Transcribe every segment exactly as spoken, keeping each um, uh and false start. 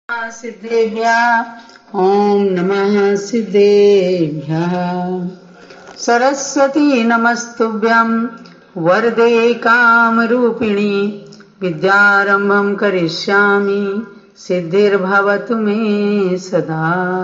सिद्धेभ्यः ओम नमः सिद्धेभ्यः। सरस्वती नमस्तुभ्यं वरदे कामरूपिणी विद्यारंभं करिष्यामि सिद्धिर्भवतु मे सदा।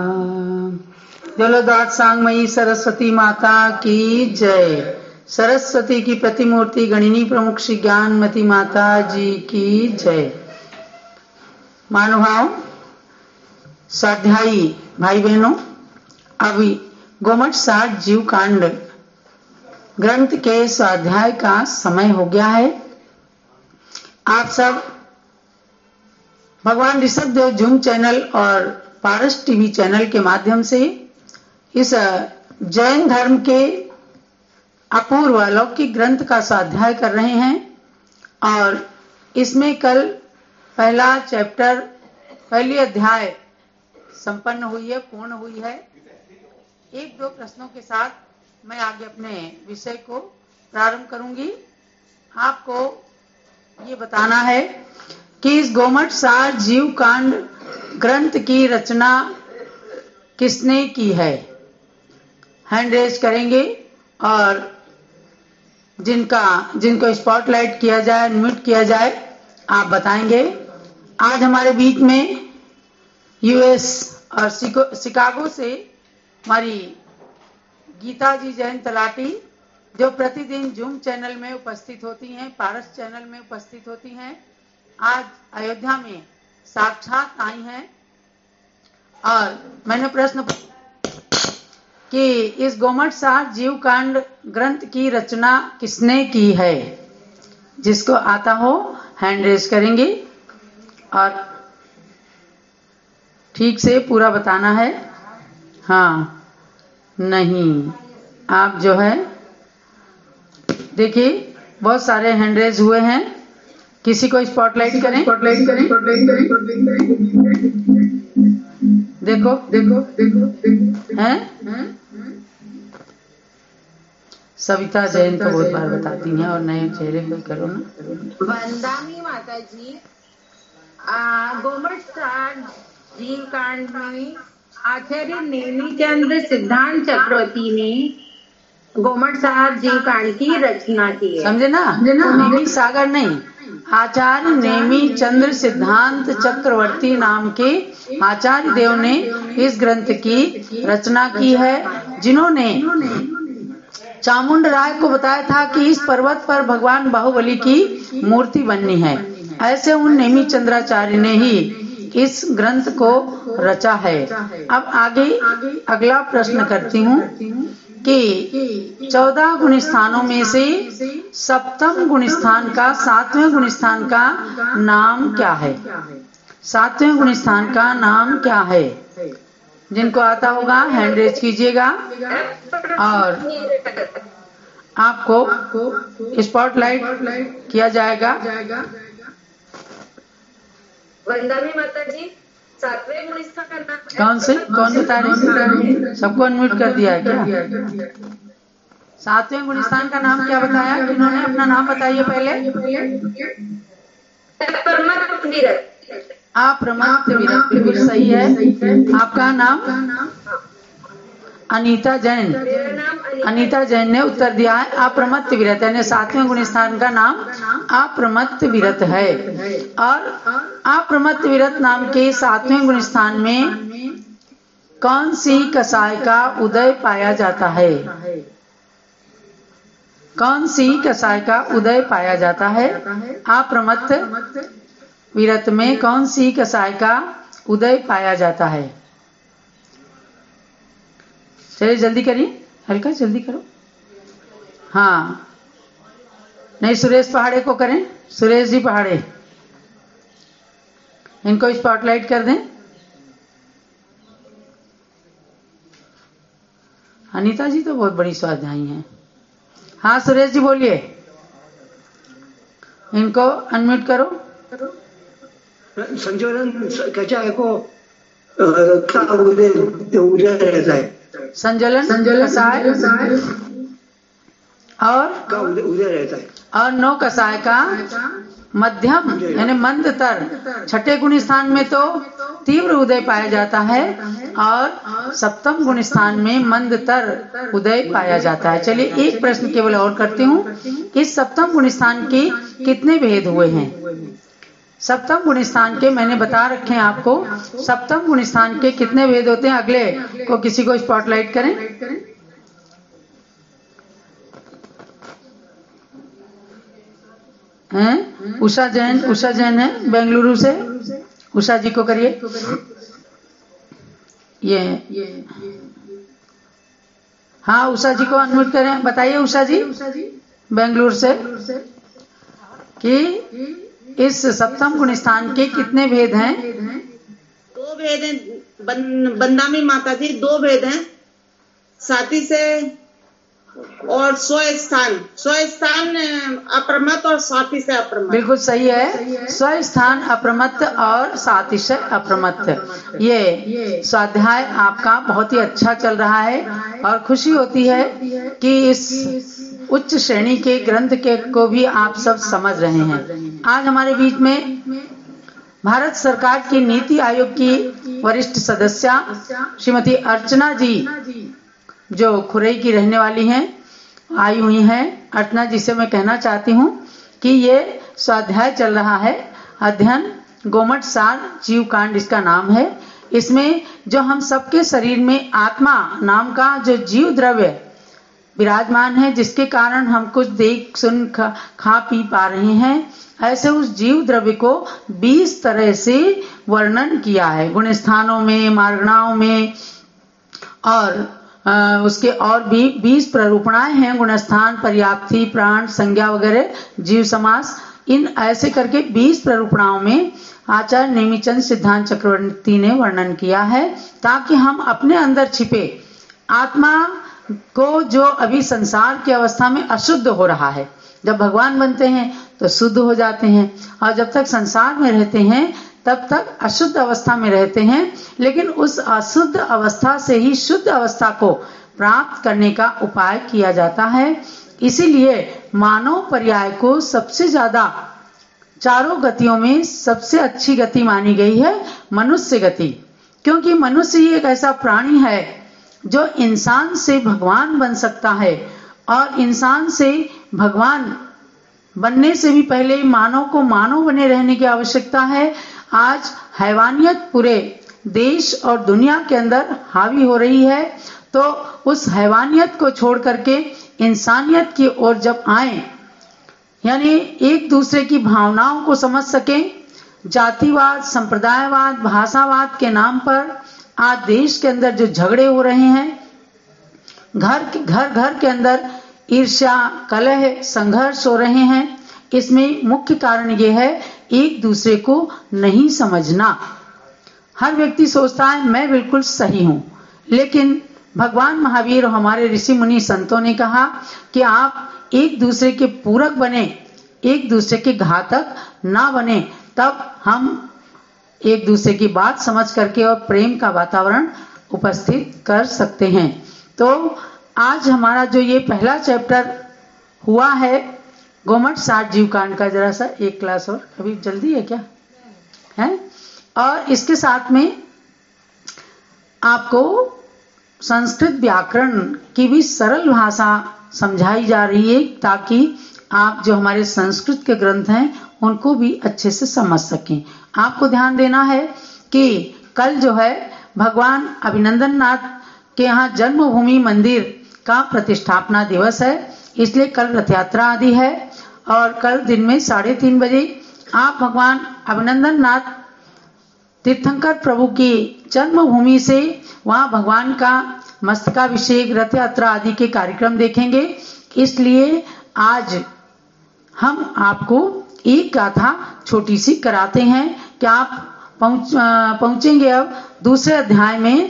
जलोदात सांगमयी सरस्वती माता की जय। सरस्वती की प्रतिमूर्ति गणिनी प्रमुख श्री ज्ञानमती माता जी की जय। महानुभाव, स्वाध्यायी भाई बहनों, अभी गोमट साठ जीव कांड ग्रंथ के स्वाध्याय का समय हो गया है। आप सब भगवान ऋषभ देव जूम चैनल और पारस टीवी चैनल के माध्यम से इस जैन धर्म के अपूर्व अलौकिक ग्रंथ का स्वाध्याय कर रहे हैं और इसमें कल पहला चैप्टर, पहली अध्याय संपन्न हुई है, पूर्ण हुई है। एक दो प्रश्नों के साथ मैं आगे अपने विषय को प्रारंभ करूंगी। आपको ये बताना है कि इस गोमट सार जीव कांड ग्रंथ की रचना किसने की है। हैंड रेज करेंगे और जिनका जिनको स्पॉटलाइट किया जाए, अनम्यूट किया जाए, आप बताएंगे। आज हमारे बीच में यूएस और शिकागो से हमारी गीता जी जैन तलाटी, जो प्रतिदिन जूम चैनल में उपस्थित होती हैं, पारस चैनल में उपस्थित होती हैं, आज अयोध्या में साक्षात आई हैं। और मैंने प्रश्न कि इस गोमट सार जीव कांड ग्रंथ की रचना किसने की है। जिसको आता हो हैंड रेज करेंगे और ठीक से पूरा बताना है। हाँ, नहीं, आप जो है देखिए बहुत सारे हैंड रेज हुए हैं। किसी को स्पॉटलाइट करें, स्पॉटलाइट करें, स्पॉटलाइट करें, स्पॉटलाइट करें। देखो देखो देखो देखो हैं हैं सविता जैन तो बहुत बार बताती हैं और नए चेहरे को करो ना। वंदामी माता जी, गोमट सार जीव कांड में आचार्य नेमीचंद्र सिद्धांत चक्रवर्ती ने गोमट सार जीव कांड की रचना की है। समझे ना? नेमी सागर नहीं, आचार्य नेमी चंद्र सिद्धांत चक्रवर्ती नाम के आचार्य देव ने इस ग्रंथ की रचना की है, जिन्होंने चामुंड राय को बताया था कि इस पर्वत पर भगवान बाहुबली की मूर्ति बननी है। ऐसे उन नेमी चंद्राचार्य ने ही इस ग्रंथ को रचा है। अब आगे अगला प्रश्न करती हूँ कि चौदह गुण स्थानों में से सप्तम गुण स्थान का, सातवें गुण स्थान का नाम क्या है। सातवें गुण स्थान का नाम क्या है। जिनको आता होगा हैंड रेज कीजिएगा और आपको स्पॉटलाइट किया जाएगा। वंदामी माता जी, सातवें गुण स्थान का नाम कौन से कौन बता रहे? सबको अनम्यूट कर दिया है क्या? सातवें गुण स्थान का नाम क्या बताया? किन्होंने अपना नाम बताइए पहले। प्रमत्त विरत। आप प्रमत्त विरत, बिल्कुल सही है। आपका नाम? अनीता जैन। अनीता जैन ने उत्तर दिया है अप्रमत्त विरत, यानी सातवें गुण स्थान का नाम अप्रमत्त विरत है। और अप्रमत्त विरत नाम के सातवें गुण स्थान में कौन सी कसाय का उदय पाया जाता है। कौन सी कसाय का उदय पाया जाता है। अप्रमत्त विरत में कौन सी कसाय का उदय पाया जाता है। चलिए जल्दी करिए, हल्का जल्दी करो। हाँ, नहीं, सुरेश पहाड़े को करें। सुरेश जी पहाड़े, इनको स्पॉटलाइट कर दें। अनीता जी तो बहुत बड़ी स्वाध्यायी हैं। हाँ सुरेश जी बोलिए, इनको अनम्यूट करो। संचलन कचाय को उदय रहता है। संजलन संजलन कसाय और उदय रहता है और नौ कसाय का मध्यम यानी मंद तर। छठे गुण स्थान में तो तीव्र उदय पाया जाता है और सप्तम गुण स्थान में मंदतर उदय पाया जाता है। चलिए एक प्रश्न केवल और करती हूँ, इस सप्तम गुण स्थान के कितने भेद हुए हैं? सप्तम गुण स्थान के मैंने बता रखे हैं आपको, सप्तम गुण स्थान के कितने भेद होते हैं? अगले को किसी को स्पॉटलाइट करें। हैं? उषा जैन, उषा जैन है बेंगलुरु से, उषा जी को करिए। ये हाँ उषा जी को अनम्यूट करें। बताइए उषा जी बेंगलुरु से कि इस सप्तम गुण स्थान के कितने भेद हैं? दो भेद हैं बन, बंदामी माता जी, दो भेद हैं, साथी से और स्व स्थान, स्व स्थान अप्रमत्त और साथी से अप्रमत्त। बिल्कुल सही है, स्व स्थान अप्रमत्त और साथी से अप्रमत्त। ये स्वाध्याय आपका बहुत ही अच्छा चल रहा है और खुशी होती है कि इस उच्च श्रेणी के ग्रंथ के को भी आप सब समझ रहे हैं। आज हमारे बीच में भारत सरकार की नीति आयोग की वरिष्ठ सदस्या श्रीमती अर्चना जी, जो खुरई की रहने वाली हैं, आई हुई हैं। अर्चना जी से मैं कहना चाहती हूँ कि ये स्वाध्याय चल रहा है, अध्ययन गोमट सार जीव कांड इसका नाम है। इसमें जो हम सबके शरीर में आत्मा नाम का जो जीव द्रव्य विराजमान है, जिसके कारण हम कुछ देख सुन खा, खा पी पा रहे हैं, ऐसे उस जीव द्रव्य को बीस तरह से वर्णन किया है, गुण स्थानों में, मार्गणाओं में, और आ, उसके और भी बीस प्ररूपणाएं हैं, गुणस्थान, पर्याप्ति, प्राण, संज्ञा वगैरह, जीव समास, इन ऐसे करके बीस प्ररूपणाओं में आचार्य नेमिचंद सिद्धांत चक्रवर्ती ने वर्णन किया है, ताकि हम अपने अंदर छिपे आत्मा को, जो अभी संसार की अवस्था में अशुद्ध हो रहा है, जब भगवान बनते हैं तो शुद्ध हो जाते हैं, और जब तक संसार में रहते हैं तब तक अशुद्ध अवस्था में रहते हैं। लेकिन उस अशुद्ध अवस्था से ही शुद्ध अवस्था को प्राप्त करने का उपाय किया जाता है। इसीलिए मानव पर्याय को सबसे ज्यादा चारों गतियों में सबसे अच्छी गति मानी गई है मनुष्य गति, क्योंकि मनुष्य ही एक ऐसा प्राणी है जो इंसान से भगवान बन सकता है, और इंसान से भगवान बनने से भी पहले मानव को मानव बने रहने की आवश्यकता है। आज हैवानियत पूरे देश और दुनिया के अंदर हावी हो रही है, तो उस हैवानियत को छोड़ करके इंसानियत की ओर जब आए, यानी एक दूसरे की भावनाओं को समझ सकें, जातिवाद, संप्रदायवाद, भाषावाद के नाम पर आज देश के अंदर जो झगड़े हो रहे हैं, घर घर घर के अंदर ईर्ष्या, कलह, संघर्ष हो रहे हैं, इसमें मुख्य कारण यह है एक दूसरे को नहीं समझना। हर व्यक्ति सोचता है मैं बिल्कुल सही हूं, लेकिन भगवान महावीर और हमारे ऋषि मुनि संतों ने कहा कि आप एक दूसरे के पूरक बने, एक दूसरे के घातक ना बने, तब हम एक दूसरे की बात समझ करके और प्रेम का वातावरण उपस्थित कर सकते हैं। तो आज हमारा जो ये पहला चैप्टर हुआ है गोमट सार जीव कांड का, जरा सा एक क्लास और, अभी जल्दी है क्या है, और इसके साथ में आपको संस्कृत व्याकरण की भी सरल भाषा समझाई जा रही है, ताकि आप जो हमारे संस्कृत के ग्रंथ हैं उनको भी अच्छे से समझ सकें। आपको ध्यान देना है कि कल जो है भगवान अभिनंदन नाथ के यहाँ जन्मभूमि मंदिर का प्रतिष्ठापना दिवस है, इसलिए कल रथ यात्रा आदि है, और कल दिन में साढ़े तीन बजे आप भगवान अभिनंदन नाथ तीर्थंकर प्रभु की जन्मभूमि से वहां भगवान का मस्तकाभिषेक, रथ यात्रा आदि के कार्यक्रम देखेंगे। इसलिए आज हम आपको एक गाथा छोटी सी कराते हैं कि आप पहुंच पहुंचेंगे अब दूसरे अध्याय में,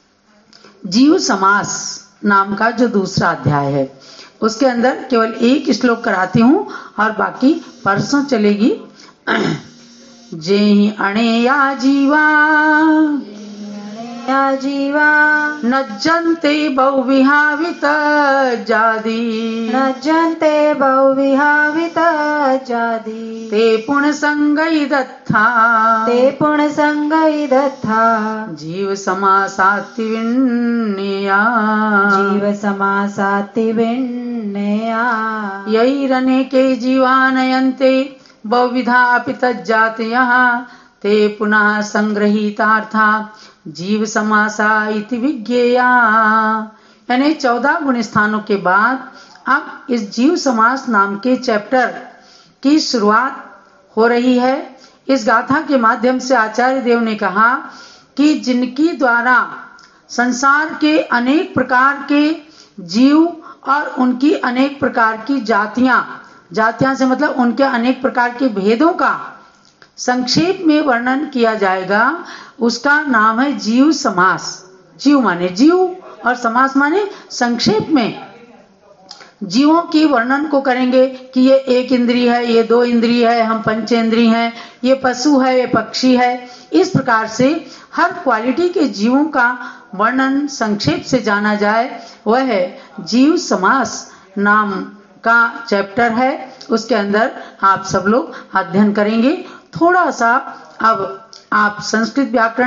जीव समास नाम का जो दूसरा अध्याय है, उसके अंदर केवल एक श्लोक कराती हूँ और बाकी परसों चलेगी। जेहि अणेया जीवा या जीवा नज्जन्ते बहुविहावित जादी नज्जन्ते बहुविहावित जादी ते पुण्यसंगै दत्था ते पुण्यसंगै दत्था जीव समासाति विन्नया जीव समासाति विन्नया यैरनेके जीवानयन्ते बहुविधापि तज्जातयः ते पुनः संग्रहीतार्था जीव समासा इति विज्ञेया। यानी चौदह गुण स्थानों के बाद अब इस जीव समास नाम के चैप्टर की शुरुआत हो रही है। इस गाथा के माध्यम से आचार्य देव ने कहा कि जिनकी द्वारा संसार के अनेक प्रकार के जीव और उनकी अनेक प्रकार की जातियां जातियां से मतलब उनके अनेक प्रकार के भेदों का संक्षेप में वर्णन किया जाएगा, उसका नाम है जीव समास। जीव माने जीव और समास माने संक्षेप में जीवों की वर्णन को करेंगे कि ये एक इंद्रिय है, ये दो इंद्रिय है, हम पंचेंद्रिय हैं, ये पशु है, ये पक्षी है। इस प्रकार से हर क्वालिटी के जीवों का वर्णन संक्षेप से जाना जाए, वह है जीव समास नाम का चैप्टर है। उसके अंदर आप सब लोग अध्ययन करेंगे। थोड़ा सा अब आप संस्कृत व्याकरण